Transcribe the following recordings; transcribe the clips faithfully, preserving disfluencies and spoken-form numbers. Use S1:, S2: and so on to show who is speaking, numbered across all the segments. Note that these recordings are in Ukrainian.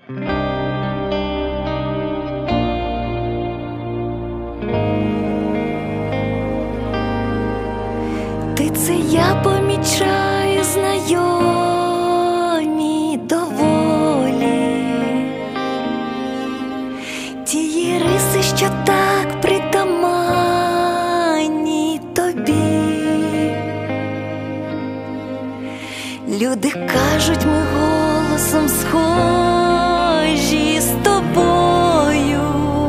S1: Ти це я помічаю знайомі доволі, тії риси, що так притаманні тобі. Люди кажуть, ми голосом схожі з тобою,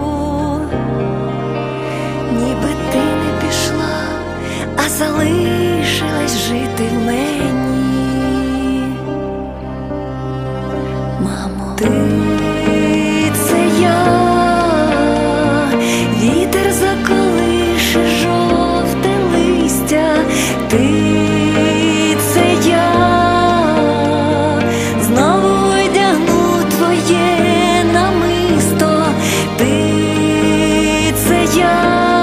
S1: ніби ти не пішла, а залишилась жити в мені. Мамо, ти це я, вітер заколише жовте листя, ти це я, знову одягну твоє намисто, ти це я,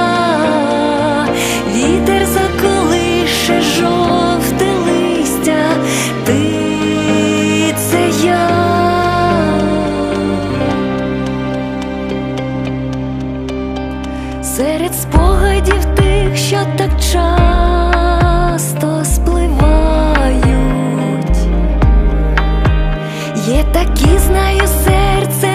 S1: вітер заколише жовте листя, ти це я. Серед спогадів тих, що так часто спливають, є такі, знаю, серце